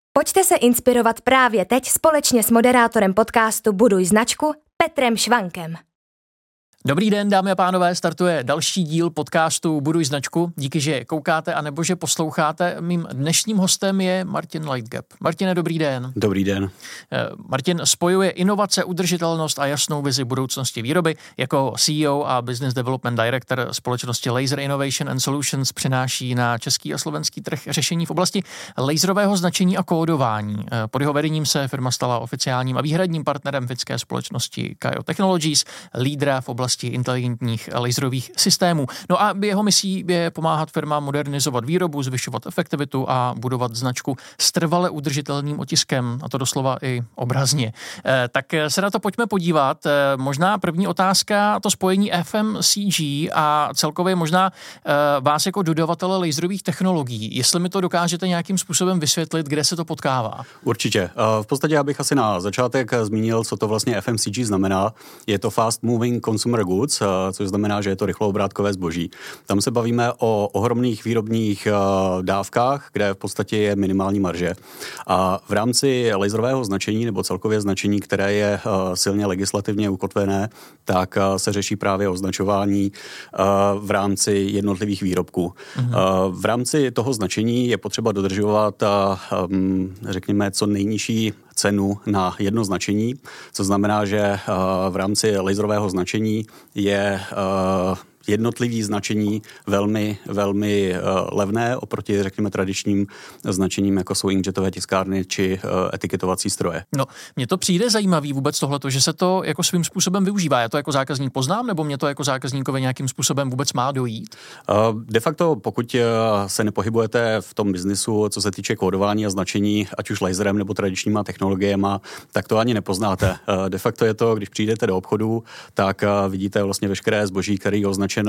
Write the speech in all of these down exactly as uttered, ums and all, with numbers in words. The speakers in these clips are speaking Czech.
Pojďte se inspirovat právě teď společně s moderátorem podcastu Buduj značku Petrem Švankem. Dobrý den, dámy a pánové, startuje další díl podcastu Buduj značku. Díky, že koukáte a nebo že posloucháte. Mým dnešním hostem je Martin Lightgap. Martine, dobrý den. Dobrý den. Martin spojuje inovace, udržitelnost a jasnou vizi budoucnosti výroby. Jako C E O a Business Development Director společnosti Laser Innovation and Solutions přináší na český a slovenský trh řešení v oblasti laserového značení a kódování. Pod jeho vedením se firma stala oficiálním a výhradním partnerem finské společnosti Kaio Technologies, lídra v oblasti inteligentních laserových systémů. No a jeho misí je pomáhat firmám modernizovat výrobu, zvyšovat efektivitu a budovat značku s trvale udržitelným otiskem, a to doslova i obrazně. E, tak se na to pojďme podívat. E, možná první otázka, to spojení F M C G a celkově možná e, vás jako dodavatele laserových technologií. Jestli mi to dokážete nějakým způsobem vysvětlit, kde se to potkává? Určitě. V podstatě já bych asi na začátek zmínil, co to vlastně F M C G znamená. Je to Fast Moving Consumer Goods, což znamená, že je to rychloobrátkové zboží. Tam se bavíme o ohromných výrobních dávkách, kde v podstatě je minimální marže. A v rámci laserového značení nebo celkově značení, které je silně legislativně ukotvené, tak se řeší právě označování v rámci jednotlivých výrobků. Mhm. V rámci toho značení je potřeba dodržovat, řekněme, co nejnižší cenu na jedno značení, co znamená, že v rámci laserového značení je jednotlivý značení velmi, velmi levné oproti, řekněme, tradičním značením, jako jsou inkjetové tiskárny či etiketovací stroje. No, mně to přijde zajímavý vůbec tohleto, že se to jako svým způsobem využívá. Já to jako zákazník poznám, nebo mě to jako zákazníkovi nějakým způsobem vůbec má dojít? De facto, pokud se nepohybujete v tom biznisu, co se týče kódování a značení, ať už laserem nebo tradičníma technologiemi, tak to ani nepoznáte. De facto je to, když přijdete do obchodu, tak vidíte vlastně veškeré zboží, které je označeno,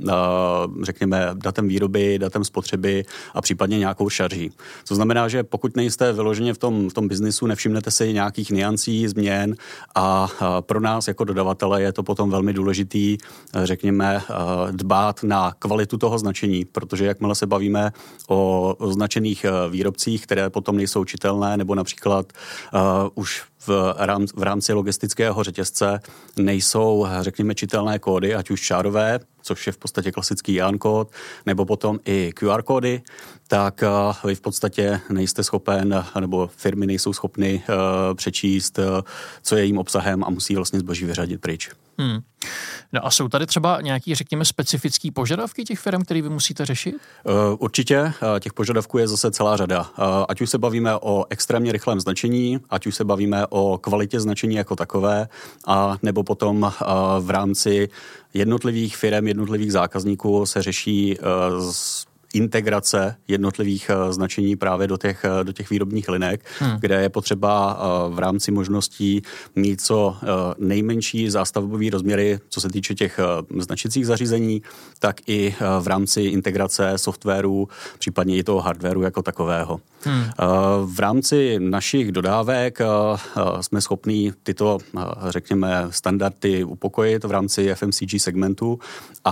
řekněme, datem výroby, datem spotřeby a případně nějakou šarží. To znamená, že pokud nejste vyloženě v tom, v tom biznisu, nevšimnete si nějakých niancí, změn a pro nás jako dodavatele je to potom velmi důležitý, řekněme, dbát na kvalitu toho značení, protože jakmile se bavíme o označených výrobcích, které potom nejsou čitelné, nebo například uh, už v, rám, v rámci logistického řetězce nejsou, řekněme, čitelné kódy, ať už čárové, což je v podstatě klasický J A N kód, nebo potom i Q R kódy, tak uh, vy v podstatě nejste schopen, nebo firmy nejsou schopny uh, přečíst, uh, co je jejím obsahem a musí vlastně zboží vyřadit pryč. Hmm. No a jsou tady třeba nějaký, řekněme, specifický požadavky těch firm, které vy musíte řešit? Uh, určitě. Uh, těch požadavků je zase celá řada. Uh, ať už se bavíme o extrémně rychlém značení, ať už se bavíme o kvalitě značení jako takové, a nebo potom uh, v rámci jednotlivých firm, jednotlivých zákazníků se řeší uh, z integrace jednotlivých uh, značení právě do těch, uh, do těch výrobních linek, hmm. kde je potřeba uh, v rámci možností mít co uh, nejmenší zástavbové rozměry, co se týče těch uh, značicích zařízení, tak i uh, v rámci integrace softwaru, případně i toho hardwaru jako takového. Hmm. Uh, v rámci našich dodávek uh, uh, jsme schopní tyto, uh, řekněme, standardy upokojit v rámci F M C G segmentu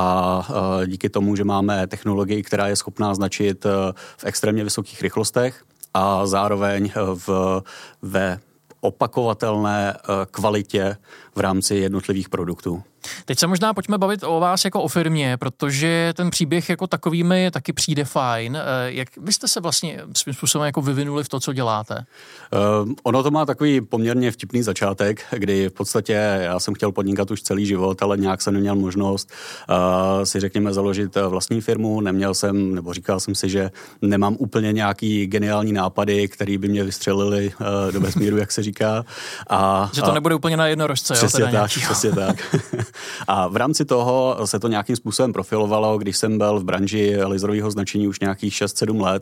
a uh, díky tomu, že máme technologii, která je schopná značit uh, v extrémně vysokých rychlostech a zároveň v, ve opakovatelné uh, kvalitě v rámci jednotlivých produktů. Teď se možná pojďme bavit o vás jako o firmě, protože ten příběh jako takový mi taky přijde fajn. Jak vy jste se vlastně svým způsobem jako vyvinuli v to, co děláte? Uh, ono to má takový poměrně vtipný začátek, kdy v podstatě já jsem chtěl podnikat už celý život, ale nějak jsem neměl možnost uh, si, řekněme, založit vlastní firmu. Neměl jsem, nebo říkal jsem si, že nemám úplně nějaký geniální nápady, který by mě vystřelili uh, do vesmíru, jak se říká. A, že to nebude úplně na jednorožce. Přesně jo, tak, přesně tak. A v rámci toho se to nějakým způsobem profilovalo, když jsem byl v branži laserového značení už nějakých šest sedm let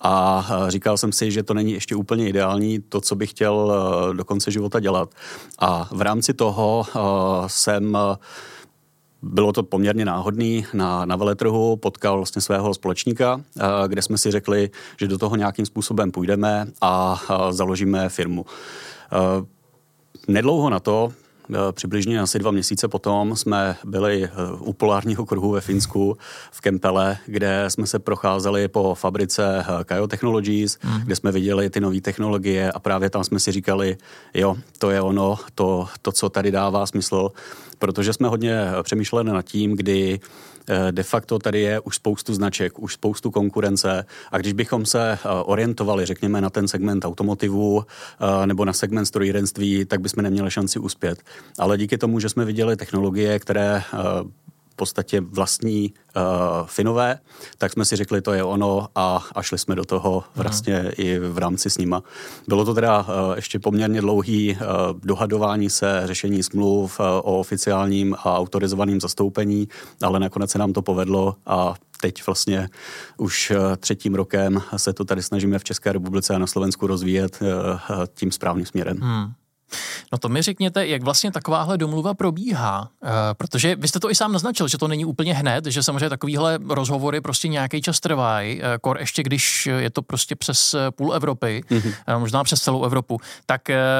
a říkal jsem si, že to není ještě úplně ideální, to, co bych chtěl do konce života dělat. A v rámci toho jsem... Bylo to poměrně náhodný, na, na veletrhu potkal vlastně svého společníka, kde jsme si řekli, že do toho nějakým způsobem půjdeme a založíme firmu. Nedlouho na to přibližně asi dva měsíce potom jsme byli u polárního kruhu ve Finsku v Kempele, kde jsme se procházeli po fabrice Kajo Technologies, mm. kde jsme viděli ty nové technologie a právě tam jsme si říkali, jo, to je ono, to, to, co tady dává smysl, protože jsme hodně přemýšleli nad tím, kdy de facto tady je už spoustu značek, už spoustu konkurence a když bychom se orientovali, řekněme, na ten segment automotivu nebo na segment strojírenství, tak bychom neměli šanci uspět. Ale díky tomu, že jsme viděli technologie, které v podstatě vlastní uh, Finové, tak jsme si řekli, to je ono a, a šli jsme do toho vlastně mm. i v rámci s nima. Bylo to teda uh, ještě poměrně dlouhý uh, dohadování se, řešení smluv uh, o oficiálním a autorizovaném zastoupení, ale nakonec se nám to povedlo a teď vlastně už třetím rokem se to tady snažíme v České republice a na Slovensku rozvíjet uh, tím správným směrem. Mm. No to mi řekněte, jak vlastně takováhle domluva probíhá, e, protože vy jste to i sám naznačil, že to není úplně hned, že samozřejmě takovýhle rozhovory prostě nějaký čas trvají, e, kor ještě když je to prostě přes půl Evropy, mm-hmm. e, možná přes celou Evropu, tak e,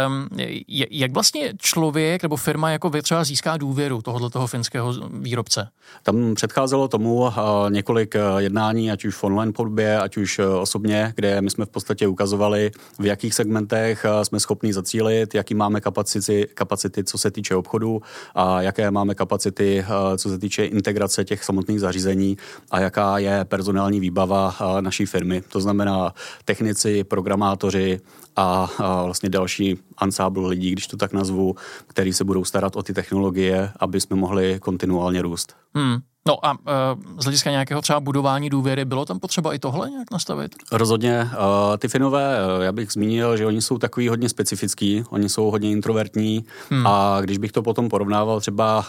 jak vlastně člověk nebo firma jako vy třeba získá důvěru tohoto toho finského výrobce? Tam předcházelo tomu e, několik jednání, ať už v online podobě, ať už osobně, kde my jsme v podstatě ukazovali, v jakých segmentech jsme schopni zacílit, jaký máme kapacity, kapacity, co se týče obchodu a jaké máme kapacity, co se týče integrace těch samotných zařízení a jaká je personální výbava naší firmy. To znamená technici, programátoři a vlastně další ansábl lidí, když to tak nazvu, který se budou starat o ty technologie, aby jsme mohli kontinuálně růst. Hmm. No a z hlediska nějakého třeba budování důvěry, bylo tam potřeba i tohle nějak nastavit? Rozhodně. Ty Finové, já bych zmínil, že oni jsou takový hodně specifický, oni jsou hodně introvertní hmm. a když bych to potom porovnával třeba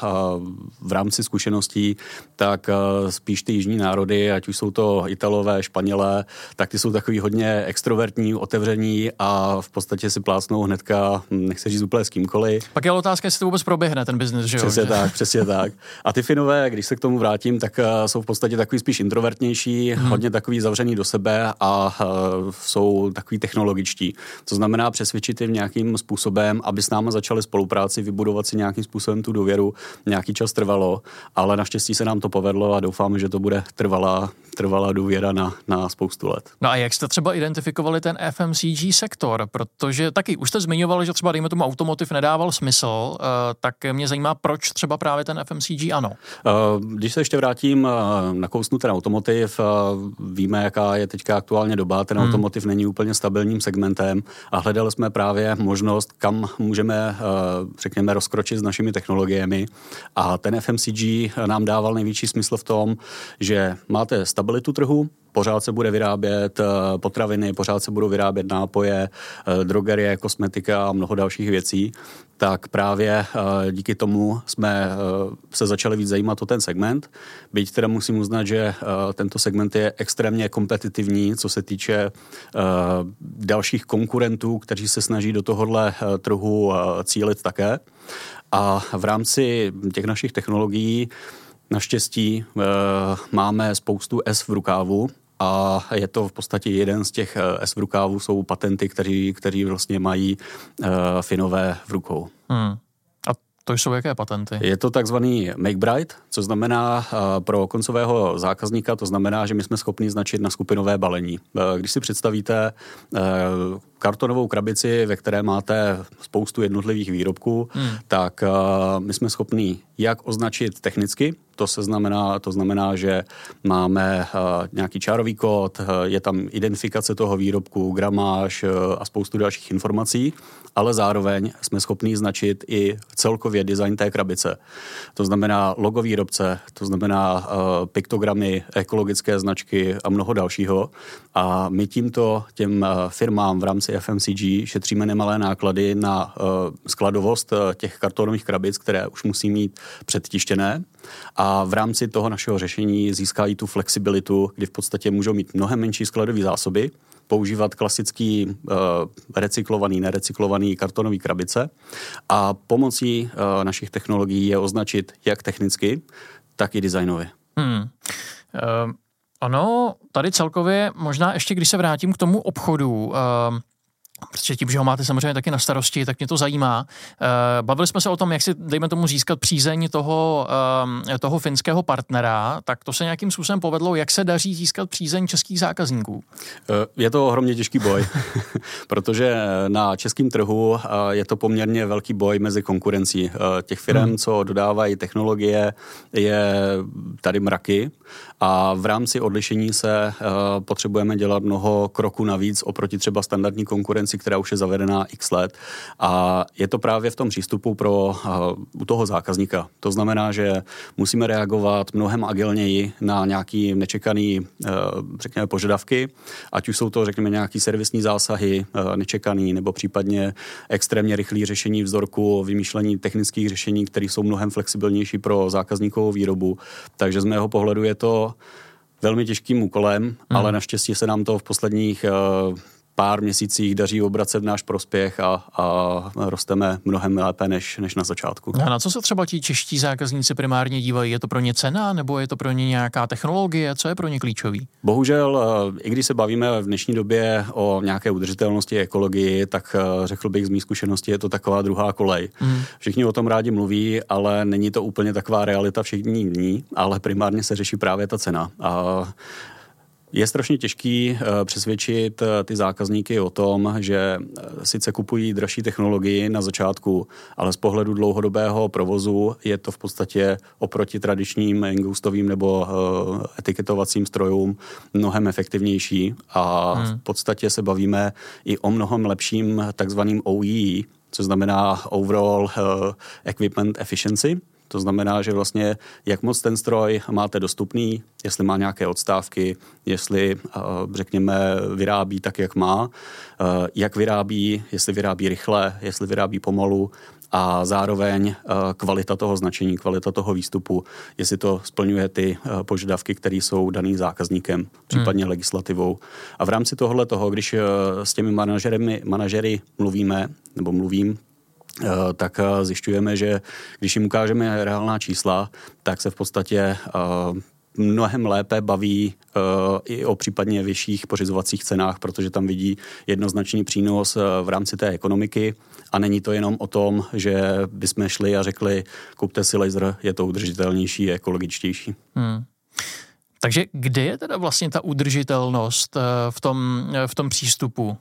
v rámci zkušeností, tak spíš ty jižní národy, ať už jsou to Italové, Španělé, tak ty jsou takový hodně extrovertní, otevření a v podstatě si plácnou hnedka, nechci říct úplně s kýmkoliv. Pak je otázka, jestli to vůbec proběhne ten biznis, že jo? Přesně tak, přesně tak. A ty Finové, když se k tomu vrátím, tak uh, jsou v podstatě takový spíš introvertnější, hmm. hodně takový zavřený do sebe a uh, jsou takový technologičtí. To znamená přesvědčit jim nějakým způsobem, aby s námi začali spolupráci, vybudovat si nějakým způsobem tu důvěru. Nějaký čas trvalo, ale naštěstí se nám to povedlo a doufáme, že to bude trvalá, trvalá důvěra na, na spoustu let. No a jak jste třeba identifikovali ten F M C G sektor? Protože taky už jste zmiňovali, že třeba dejme tomu automotiv nedával smysl, uh, tak mě zajímá, proč třeba právě ten F M C G ano? Uh, Když se ještě vrátím na kousnu ten automotiv, víme, jaká je teďka aktuálně doba, ten hmm. automotiv není úplně stabilním segmentem a hledali jsme právě možnost, kam můžeme, řekněme, rozkročit s našimi technologiemi a ten F M C G nám dával největší smysl v tom, že máte stabilitu trhu, pořád se bude vyrábět potraviny, pořád se budou vyrábět nápoje, drogerie, kosmetika a mnoho dalších věcí, tak právě díky tomu jsme se začali víc zajímat o ten segment. Byť teda musím uznat, že tento segment je extrémně kompetitivní, co se týče dalších konkurentů, kteří se snaží do tohohle trhu cílit také. A v rámci těch našich technologií naštěstí e, máme spoustu S v rukávu a je to v podstatě jeden z těch S v rukávu, jsou patenty, kteří, kteří vlastně mají e, Finové v rukou. Hmm. A to jsou jaké patenty? Je to takzvaný make bright, co znamená e, pro koncového zákazníka, to znamená, že my jsme schopni značit na skupinové balení. E, když si představíte e, kartonovou krabici, ve které máte spoustu jednotlivých výrobků, hmm. tak uh, my jsme schopni jak označit technicky, to se znamená, to znamená, že máme uh, nějaký čárový kód, uh, je tam identifikace toho výrobku, gramáž uh, a spoustu dalších informací, ale zároveň jsme schopni značit i celkově design té krabice. To znamená logo výrobce, to znamená uh, piktogramy, ekologické značky a mnoho dalšího. A my tímto těm uh, firmám v rámci F M C G šetříme nemalé náklady na uh, skladovost uh, těch kartonových krabic, které už musí mít předtištěné. A v rámci toho našeho řešení získají tu flexibilitu, kdy v podstatě můžou mít mnohem menší skladové zásoby, používat klasický uh, recyklovaný, nerecyklovaný kartonový krabice a pomocí uh, našich technologií je označit jak technicky, tak i designově. Hmm. Uh, ano, tady celkově možná ještě, když se vrátím k tomu obchodu, uh, Protože tím, že ho máte samozřejmě taky na starosti, tak mě to zajímá. Bavili jsme se o tom, jak si, dejme tomu, získat přízeň toho, toho finského partnera, tak to se nějakým způsobem povedlo. Jak se daří získat přízeň českých zákazníků? Je to ohromně těžký boj, protože na českém trhu je to poměrně velký boj mezi konkurencí. Těch firm, hmm. co dodávají technologie, je tady mraky a v rámci odlišení se potřebujeme dělat mnoho kroků navíc oproti třeba standardní konkurenci, která už je zavedená x let. A je to právě v tom přístupu pro uh, u toho zákazníka. To znamená, že musíme reagovat mnohem agilněji na nějaký nečekaný, uh, řekněme, požadavky, ať už jsou to, řekněme, nějaký servisní zásahy uh, nečekaný, nebo případně extrémně rychlé řešení vzorku, vymýšlení technických řešení, které jsou mnohem flexibilnější pro zákazníkovou výrobu. Takže z mého pohledu je to velmi těžkým úkolem, hmm. ale naštěstí se nám to v posledních uh, pár měsících daří obracet v náš prospěch a, a rosteme mnohem lépe než, než na začátku. A na co se třeba ti čeští zákazníci primárně dívají? Je to pro ně cena, nebo je to pro ně nějaká technologie? Co je pro ně klíčový? Bohužel, i když se bavíme v dnešní době o nějaké udržitelnosti, ekologii, tak řekl bych z mých zkušeností, je to taková druhá kolej. Mm. Všichni o tom rádi mluví, ale není to úplně taková realita všech dní, ale primárně se řeší právě ta cena. A je strašně těžký přesvědčit ty zákazníky o tom, že sice kupují dražší technologii na začátku, ale z pohledu dlouhodobého provozu je to v podstatě oproti tradičním ingoustovým nebo etiketovacím strojům mnohem efektivnější a hmm. v podstatě se bavíme i o mnohem lepším takzvaným O E E, což znamená Overall Equipment Efficiency. To znamená, že vlastně jak moc ten stroj máte dostupný, jestli má nějaké odstávky, jestli, řekněme, vyrábí tak, jak má, jak vyrábí, jestli vyrábí rychle, jestli vyrábí pomalu a zároveň kvalita toho značení, kvalita toho výstupu, jestli to splňuje ty požadavky, které jsou daný zákazníkem, případně hmm. legislativou. A v rámci tohohle toho, když s těmi manažery, manažery mluvíme, nebo mluvím, tak zjišťujeme, že když jim ukážeme reálná čísla, tak se v podstatě mnohem lépe baví i o případně vyšších pořizovacích cenách, protože tam vidí jednoznačný přínos v rámci té ekonomiky a není to jenom o tom, že bychom šli a řekli, kupte si laser, je to udržitelnější a ekologičtější. Hmm. Takže kde je teda vlastně ta udržitelnost v tom, v tom přístupu?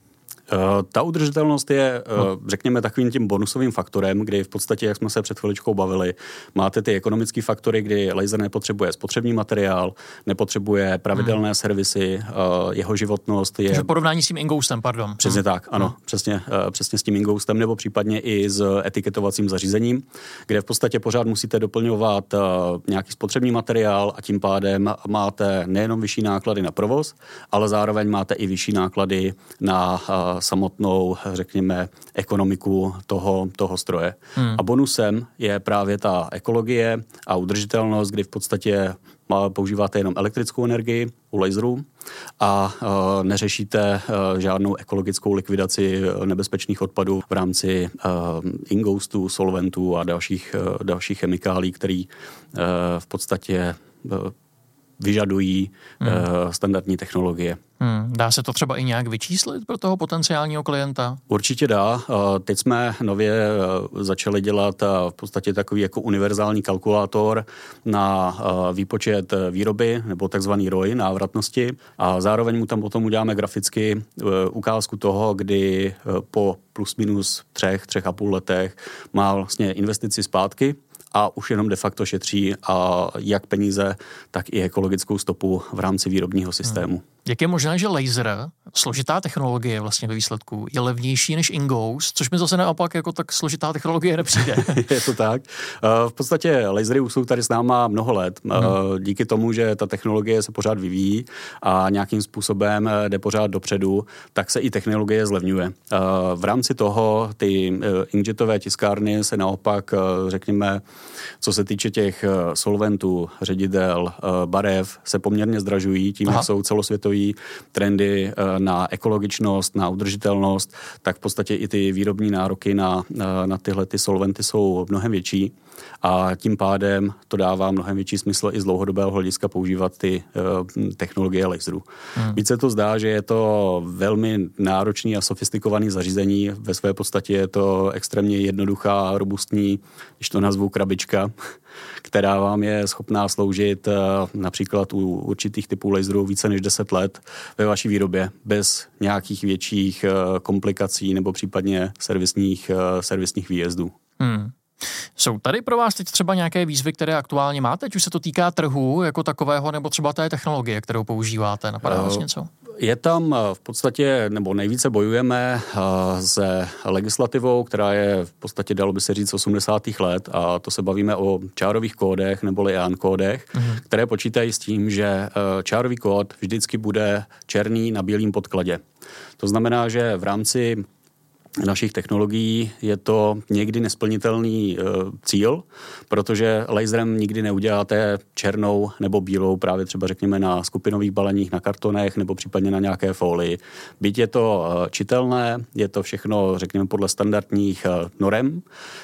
Ta udržitelnost je, řekněme, takovým tím bonusovým faktorem, kdy v podstatě, jak jsme se před chviličkou bavili, máte ty ekonomické faktory, kdy laser nepotřebuje spotřební materiál, nepotřebuje pravidelné hmm. servisy, jeho životnost je... Takže v porovnání s tím ingoustem, pardon. Přesně tak, ano, hmm. přesně, přesně s tím ingoustem, nebo případně i s etiketovacím zařízením, kde v podstatě pořád musíte doplňovat nějaký spotřební materiál a tím pádem máte nejenom vyšší náklady na provoz, ale zároveň máte i vyšší náklady na samotnou, řekněme, ekonomiku toho, toho stroje. Hmm. A bonusem je právě ta ekologie a udržitelnost, kdy v podstatě používáte jenom elektrickou energii u laserů a uh, neřešíte uh, žádnou ekologickou likvidaci nebezpečných odpadů v rámci uh, ingoustů, solventů a dalších, uh, dalších chemikálí, které uh, v podstatě uh, vyžadují hmm. uh, standardní technologie. Hmm. Dá se to třeba i nějak vyčíslit pro toho potenciálního klienta? Určitě dá. Teď jsme nově začali dělat v podstatě takový jako univerzální kalkulátor na výpočet výroby, nebo takzvaný R O I, návratnosti. A zároveň mu tam potom uděláme graficky ukázku toho, kdy po plus minus třech, třech a půl letech má vlastně investici zpátky a už jenom de facto šetří a jak peníze, tak i ekologickou stopu v rámci výrobního systému. Hmm. Jak je možné, že laser, složitá technologie vlastně ve výsledku, je levnější než ingoust, což mi zase naopak jako tak složitá technologie nepřijde? Je to tak. V podstatě lasery už jsou tady s náma mnoho let. Hmm. Díky tomu, že ta technologie se pořád vyvíjí a nějakým způsobem jde pořád dopředu, tak se i technologie zlevňuje. V rámci toho ty inkjetové tiskárny se naopak, řekněme, co se týče těch solventů, ředidel, barev, se poměrně zdražují tím, jak jsou celosvětový celosvětové trendy na ekologičnost, na udržitelnost, tak v podstatě i ty výrobní nároky na, na tyhle ty solventy jsou mnohem větší a tím pádem to dává mnohem větší smysl i z dlouhodobého hlediska používat ty uh, technologie laserů. Hmm. Víc se to zdá, že je to velmi náročný a sofistikovaný zařízení. Ve své podstatě je to extrémně jednoduchá, robustní, když to nazvu krabička, která vám je schopná sloužit uh, například u určitých typů laserů více než deset let ve vaší výrobě bez nějakých větších uh, komplikací nebo případně servisních, uh, servisních výjezdů. Hmm. Jsou tady pro vás teď třeba nějaké výzvy, které aktuálně máte? Ať už se to týká trhu jako takového, nebo třeba té technologie, kterou používáte? Napadá vás něco? Je tam v podstatě, nebo nejvíce bojujeme se legislativou, která je v podstatě, dalo by se říct, osmdesátých let, a to se bavíme o čárových kódech neboli E A N kódech, mm-hmm. které počítají s tím, že čárový kód vždycky bude černý na bílém podkladě. To znamená, že v rámci našich technologií je to někdy nesplnitelný e, cíl, protože laserem nikdy neuděláte černou nebo bílou, právě třeba řekněme na skupinových baleních, na kartonech nebo případně na nějaké folii. Byť je to e, čitelné, je to všechno, řekněme, podle standardních e, norem e,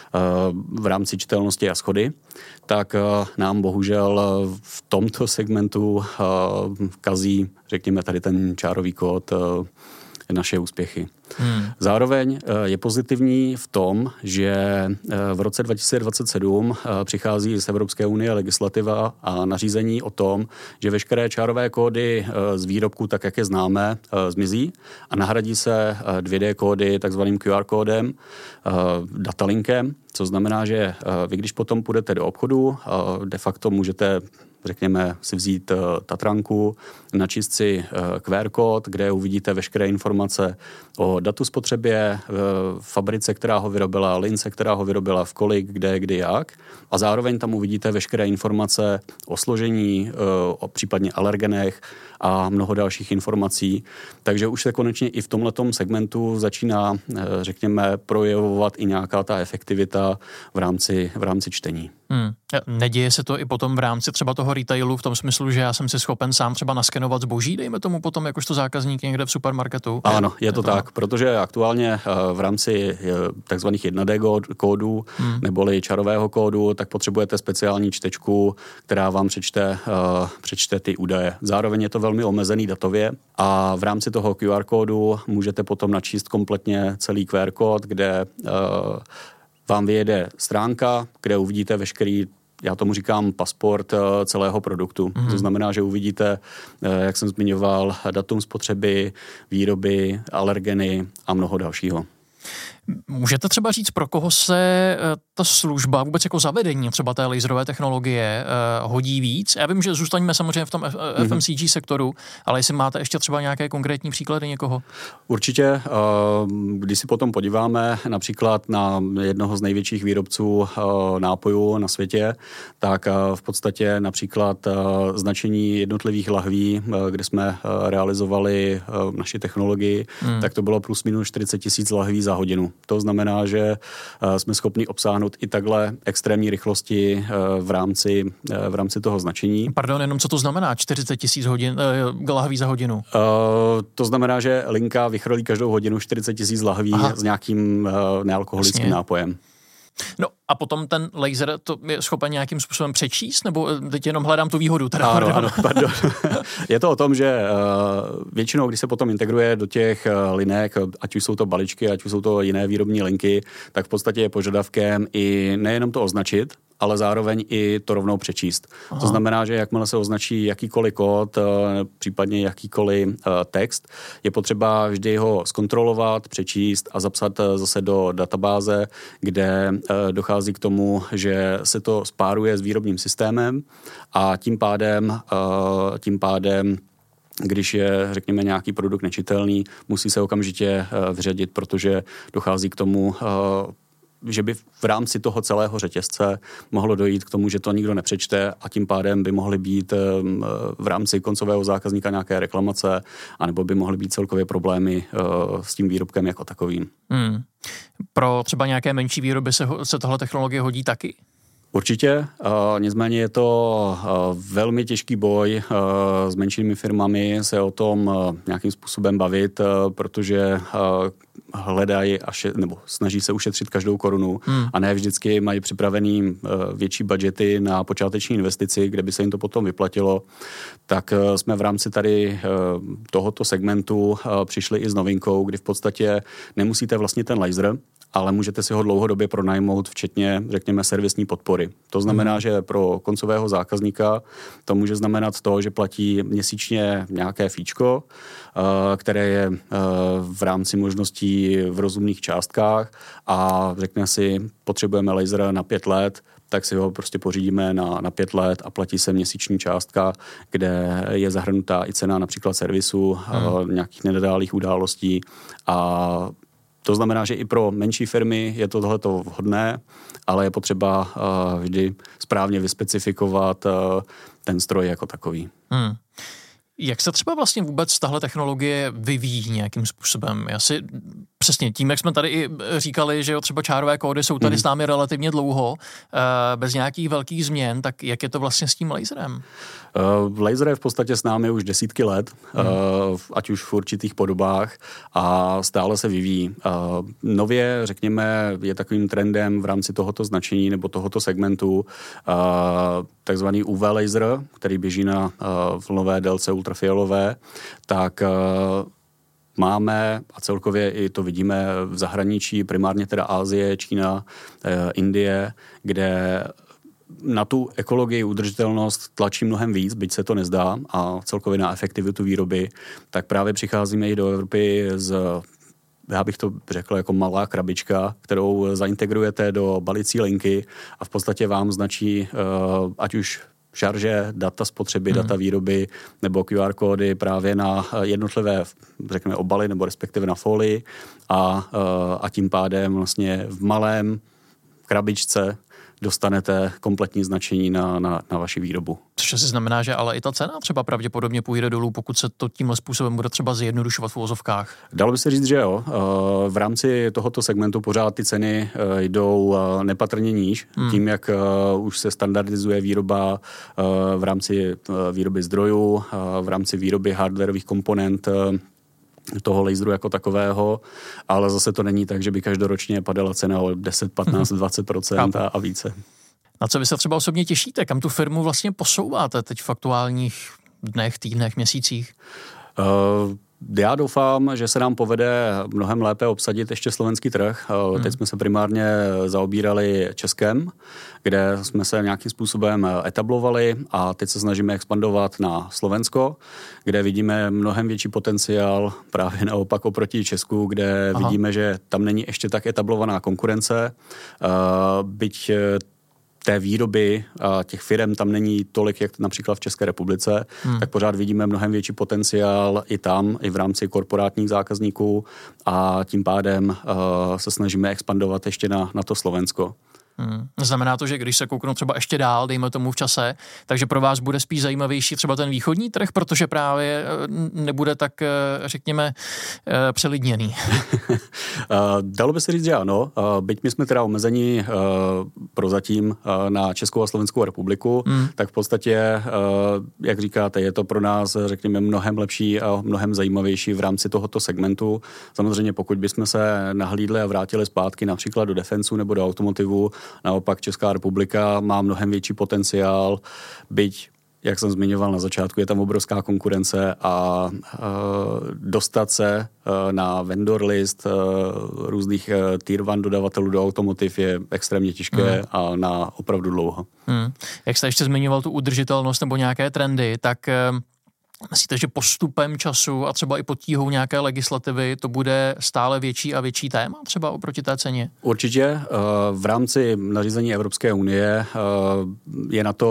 v rámci čitelnosti a shody, tak e, nám bohužel v tomto segmentu e, kazí, řekněme, tady ten čárový kód e, naše úspěchy. Hmm. Zároveň je pozitivní v tom, že v roce dva tisíce dvacet sedm přichází z Evropské unie legislativa a nařízení o tom, že veškeré čárové kódy z výrobku, tak jak je známe, zmizí a nahradí se dvě dé kódy takzvaným Q R kódem, datalinkem, co znamená, že vy, když potom půjdete do obchodu, de facto můžete, řekněme, si vzít uh, Tatranku, načíst si uh, Q R kód, kde uvidíte veškeré informace o datu spotřebě, uh, fabrice, která ho vyrobila, lince, která ho vyrobila, v kolik, kde, kdy, jak. A zároveň tam uvidíte veškeré informace o složení, uh, o případně alergenech a mnoho dalších informací. Takže už se konečně i v tomhletom segmentu začíná, uh, řekněme, projevovat i nějaká ta efektivita v rámci, v rámci čtení. Hmm. Neděje se to i potom v rámci třeba toho retailu v tom smyslu, že já jsem si schopen sám třeba naskenovat zboží, dejme tomu potom jakožto zákazník někde v supermarketu? Ano, je to, je to tak, protože aktuálně v rámci takzvaných jedna dé kódů hmm. neboli čarového kódu, tak potřebujete speciální čtečku, která vám přečte, uh, přečte ty údaje. Zároveň je to velmi omezený datově a v rámci toho Q R kódu můžete potom načíst kompletně celý Q R kód, kde uh, vám vyjede stránka, kde uvidíte veškerý, já tomu říkám, pasport celého produktu. Mm-hmm. To znamená, že uvidíte, jak jsem zmiňoval, datum spotřeby, výroby, alergeny a mnoho dalšího. Můžete třeba říct, pro koho se ta služba, vůbec jako zavedení třeba té laserové technologie hodí víc? Já vím, že zůstaneme samozřejmě v tom F M C G sektoru, ale jestli máte ještě třeba nějaké konkrétní příklady někoho? Určitě. Když si potom podíváme například na jednoho z největších výrobců nápojů na světě, tak v podstatě například značení jednotlivých lahví, kde jsme realizovali naši technologii, hmm. tak to bylo plus minus čtyřicet tisíc lahví za hodinu. To znamená, že jsme schopni obsáhnout i takhle extrémní rychlosti v rámci, v rámci toho značení. Pardon, jenom co to znamená? čtyřicet tisíc hodin, eh, lahví za hodinu? Uh, to znamená, že linka vychrlí každou hodinu čtyřicet tisíc lahví Aha. s nějakým uh, nealkoholickým Jasně. nápojem. No a potom ten laser to je schopen nějakým způsobem přečíst, nebo teď jenom hledám tu výhodu? Teda, ano, pardon. ano, pardon. Je to o tom, že uh, většinou, když se potom integruje do těch uh, linek, ať už jsou to balíčky, ať už jsou to jiné výrobní linky, tak v podstatě je požadavkem i nejenom to označit, ale zároveň i to rovnou přečíst. Aha. To znamená, že jakmile se označí jakýkoliv kód, případně jakýkoliv text, je potřeba vždy ho zkontrolovat, přečíst a zapsat zase do databáze, kde dochází k tomu, že se to spáruje s výrobním systémem a tím pádem, tím pádem když je, řekněme, nějaký produkt nečitelný, musí se okamžitě vyřadit, protože dochází k tomu, že by v rámci toho celého řetězce mohlo dojít k tomu, že to nikdo nepřečte a tím pádem by mohly být v rámci koncového zákazníka nějaké reklamace, anebo by mohly být celkově problémy s tím výrobkem jako takovým. Hmm. Pro třeba nějaké menší výroby se, se tohle technologie hodí taky? Určitě, uh, nicméně je to uh, velmi těžký boj uh, s menšími firmami se o tom uh, nějakým způsobem bavit, uh, protože uh, hledají a še- nebo snaží se ušetřit každou korunu hmm. a ne vždycky mají připravený uh, větší budžety na počáteční investici, kde by se jim to potom vyplatilo. Tak uh, jsme v rámci tady uh, tohoto segmentu uh, přišli i s novinkou, kdy v podstatě nemusíte vlastně ten laser, ale můžete si ho dlouhodobě pronajmout, včetně, řekněme, servisní podpory. To znamená, hmm. že pro koncového zákazníka to může znamenat to, že platí měsíčně nějaké fíčko, které je v rámci možností v rozumných částkách a řekne si, potřebujeme laser na pět let, tak si ho prostě pořídíme na, na pět let a platí se měsíční částka, kde je zahrnutá i cena například servisu, hmm. nějakých nedálých událostí a to znamená, že i pro menší firmy je to tohleto vhodné, ale je potřeba uh, vždy správně vyspecifikovat uh, ten stroj jako takový. Hmm. Jak se třeba vlastně vůbec tahle technologie vyvíjí nějakým způsobem? Já si přesně tím, jak jsme tady i říkali, že jo, třeba čárové kódy jsou tady mm. s námi relativně dlouho, bez nějakých velkých změn, tak jak je to vlastně s tím laserem? Uh, laser je v podstatě s námi už desítky let, mm. uh, ať už v určitých podobách a stále se vyvíjí. Uh, nově, řekněme, je takovým trendem v rámci tohoto značení nebo tohoto segmentu uh, takzvaný U V laser, který běží na uh, vlnové délce ultrafialové, tak uh, máme a celkově i to vidíme v zahraničí, primárně teda Asie, Čína, uh, Indie, kde na tu ekologii, udržitelnost tlačí mnohem víc, byť se to nezdá, a celkově na efektivitu výroby, tak právě přicházíme i do Evropy z, já bych to řekl jako malá krabička, kterou zaintegrujete do balicí linky a v podstatě vám značí, uh, ať už šarže, data spotřeby, hmm. data výroby nebo Q R kódy právě na jednotlivé, řekněme, obaly nebo respektive na folii a, a tím pádem vlastně v malém krabičce dostanete kompletní značení na, na, na vaši výrobu. Což asi znamená, že ale i ta cena třeba pravděpodobně půjde dolů, pokud se to tímhle způsobem bude třeba zjednodušovat v uvozovkách. Dalo by se říct, že jo. V rámci tohoto segmentu pořád ty ceny jdou nepatrně níž, hmm. tím, jak už se standardizuje výroba v rámci výroby zdrojů, v rámci výroby hardwarových komponent toho laseru jako takového, ale zase to není tak, že by každoročně padala cena o deset, patnáct, dvacet procent a, a více. Na co vy se třeba osobně těšíte? Kam tu firmu vlastně posouváte teď v aktuálních dnech, týdnech, měsících? Uh, Já doufám, že se nám povede mnohem lépe obsadit ještě slovenský trh. Hmm. Teď jsme se primárně zaobírali Českem, kde jsme se nějakým způsobem etablovali a teď se snažíme expandovat na Slovensko, kde vidíme mnohem větší potenciál právě naopak oproti Česku, kde Aha. vidíme, že tam není ještě tak etablovaná konkurence. Byť té výroby a těch firem tam není tolik, jak například v České republice, hmm. tak pořád vidíme mnohem větší potenciál i tam, i v rámci korporátních zákazníků a tím pádem uh, se snažíme expandovat ještě na, na to Slovensko. Hmm. Znamená to, že když se kouknu třeba ještě dál, dejme tomu v čase, takže pro vás bude spíš zajímavější třeba ten východní trh, protože právě nebude tak, řekněme, přelidněný. Dalo by se říct, že ano. Byť my jsme teda omezení prozatím na Českou a Slovenskou republiku, hmm. tak v podstatě, jak říkáte, je to pro nás, řekněme, mnohem lepší a mnohem zajímavější v rámci tohoto segmentu. Samozřejmě pokud bychom se nahlídli a vrátili zpátky například do defensu nebo do automotivu, naopak Česká republika má mnohem větší potenciál, byť, jak jsem zmiňoval na začátku, je tam obrovská konkurence a uh, dostat se uh, na vendor list uh, různých uh, tier one dodavatelů do automotiv je extrémně těžké hmm. a na opravdu dlouho. Hmm. Jak jste ještě zmiňoval tu udržitelnost nebo nějaké trendy, tak uh... myslíte, že postupem času a třeba i pod tíhou nějaké legislativy to bude stále větší a větší téma třeba oproti té ceně? Určitě. V rámci nařízení Evropské unie je na to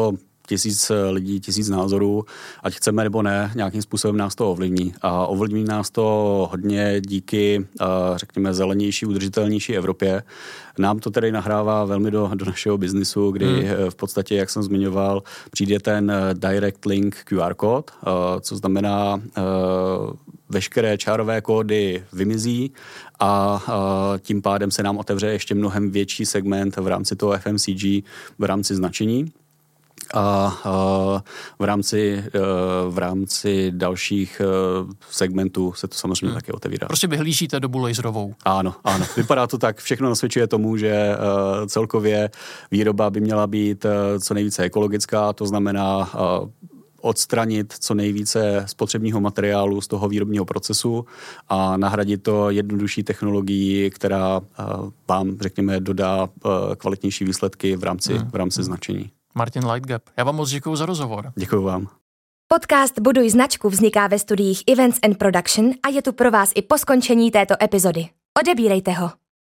tisíc lidí, tisíc názorů, ať chceme nebo ne, nějakým způsobem nás to ovlivní. A ovlivní nás to hodně díky, řekněme, zelenější, udržitelnější Evropě. Nám to tedy nahrává velmi do, do našeho biznisu, kdy hmm. v podstatě, jak jsem zmiňoval, přijde ten direct link Q R kód, co znamená, veškeré čárové kódy vymizí a tím pádem se nám otevře ještě mnohem větší segment v rámci toho F M C G, v rámci značení. A v rámci, v rámci dalších segmentů se to samozřejmě hmm. také otevírá. Prostě vyhlížíte dobu laserovou. Ano, ano. Vypadá to tak. Všechno nasvědčuje tomu, že celkově výroba by měla být co nejvíce ekologická, to znamená odstranit co nejvíce spotřebního materiálu z toho výrobního procesu a nahradit to jednodušší technologií, která vám, řekněme, dodá kvalitnější výsledky v rámci, hmm. v rámci hmm. značení. Martin Lightgap, já vám moc děkuju za rozhovor. Děkuju vám. Podcast Buduj značku vzniká ve studiích Events and Production a je tu pro vás i po skončení této epizody. Odebírejte ho.